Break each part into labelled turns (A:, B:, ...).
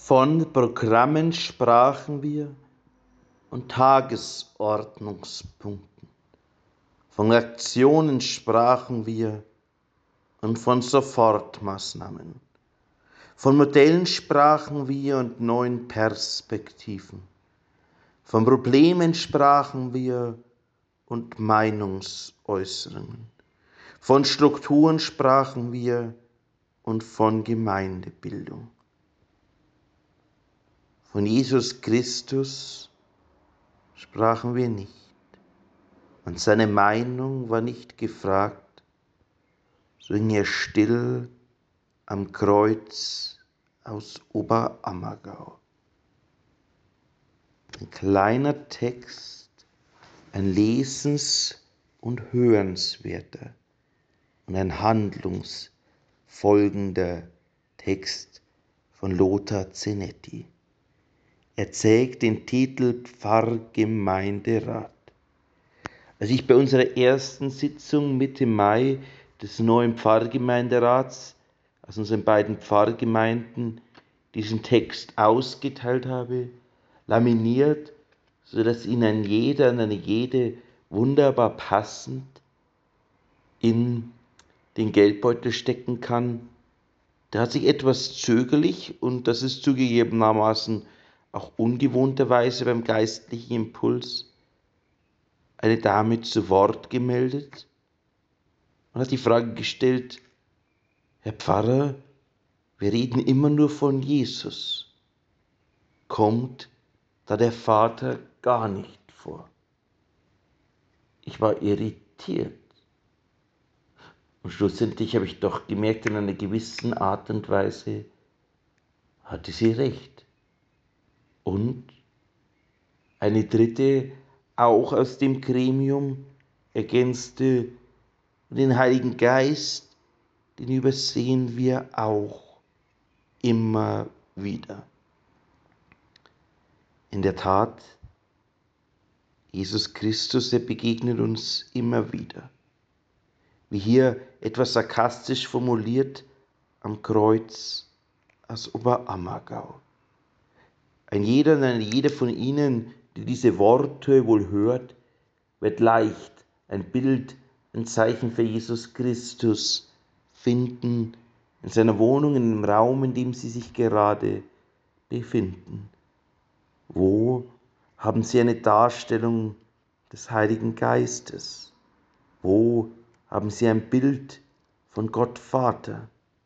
A: Von Programmen sprachen wir und Tagesordnungspunkten. Von Aktionen sprachen wir und von Sofortmaßnahmen. Von Modellen sprachen wir und neuen Perspektiven. Von Problemen sprachen wir und Meinungsäußerungen. Von Strukturen sprachen wir und von Gemeindebildung. Von Jesus Christus sprachen wir nicht. Und seine Meinung war nicht gefragt, so hing er still am Kreuz aus Oberammergau. Ein kleiner Text, ein lesens- und hörenswerter und ein handlungsfolgender Text von Lothar Zenetti. Er trägt den Titel Pfarrgemeinderat. Als ich bei unserer ersten Sitzung Mitte Mai des neuen Pfarrgemeinderats aus unseren beiden Pfarrgemeinden diesen Text ausgeteilt habe, laminiert, sodass ihn ein jeder und eine jede wunderbar passend in den Geldbeutel stecken kann, da hat sich etwas zögerlich, und das ist zugegebenermaßen auch ungewohnterweise beim geistlichen Impuls, eine Dame zu Wort gemeldet und hat die Frage gestellt: Herr Pfarrer, wir reden immer nur von Jesus. Kommt da der Vater gar nicht vor? Ich war irritiert. Und schlussendlich habe ich doch gemerkt, in einer gewissen Art und Weise hatte sie recht. Und eine dritte, auch aus dem Gremium, ergänzte: Den Heiligen Geist, den übersehen wir auch immer wieder. In der Tat, Jesus Christus, er begegnet uns immer wieder. Wie hier etwas sarkastisch formuliert am Kreuz aus Oberammergau. Ein jeder und eine jede von Ihnen, die diese Worte wohl hört, wird leicht ein Bild, ein Zeichen für Jesus Christus finden in seiner Wohnung, in dem Raum, in dem Sie sich gerade befinden. Wo haben Sie eine Darstellung des Heiligen Geistes? Wo haben Sie ein Bild von Gott Vater?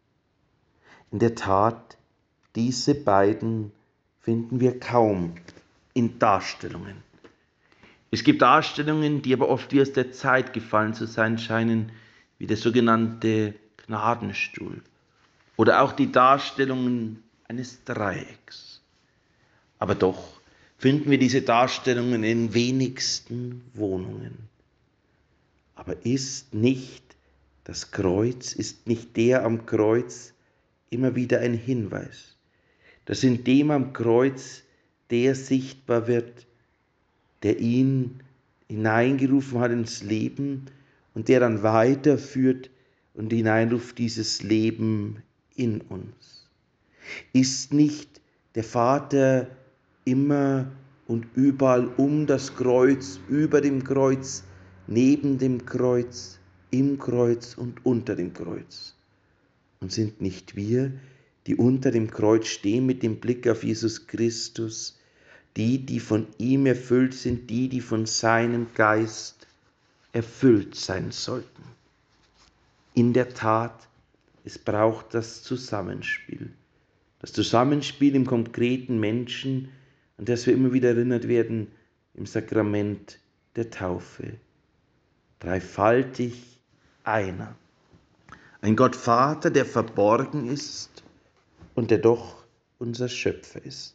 A: In der Tat, diese beiden finden wir kaum in Darstellungen. Es gibt Darstellungen, die aber oft wie aus der Zeit gefallen zu sein scheinen, wie der sogenannte Gnadenstuhl oder auch die Darstellungen eines Dreiecks. Aber doch finden wir diese Darstellungen in wenigsten Wohnungen. Aber ist nicht das Kreuz, ist nicht der am Kreuz immer wieder ein Hinweis, dass in dem am Kreuz der sichtbar wird, der ihn hineingerufen hat ins Leben und der dann weiterführt und hineinruft dieses Leben in uns? Ist nicht der Vater immer und überall um das Kreuz, über dem Kreuz, neben dem Kreuz, im Kreuz und unter dem Kreuz? Und sind nicht wir, die unter dem Kreuz stehen mit dem Blick auf Jesus Christus, die von ihm erfüllt sind, die von seinem Geist erfüllt sein sollten? In der Tat, es braucht das Zusammenspiel. Das Zusammenspiel im konkreten Menschen, an das wir immer wieder erinnert werden im Sakrament der Taufe. Dreifaltig einer. Ein Gott Vater, der verborgen ist und der doch unser Schöpfer ist.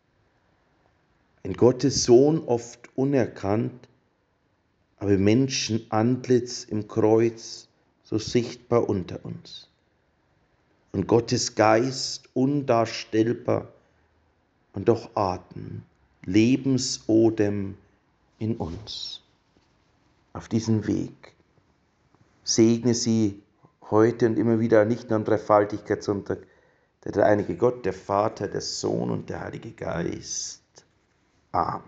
A: Ein Gottes Sohn, oft unerkannt, aber Menschenantlitz im Kreuz so sichtbar unter uns. Und Gottes Geist undarstellbar und doch Atem, Lebensodem in uns. Auf diesem Weg segne Sie heute und immer wieder, nicht nur am Dreifaltigkeitssonntag, der dreieinige Gott, der Vater, der Sohn und der Heilige Geist. Amen.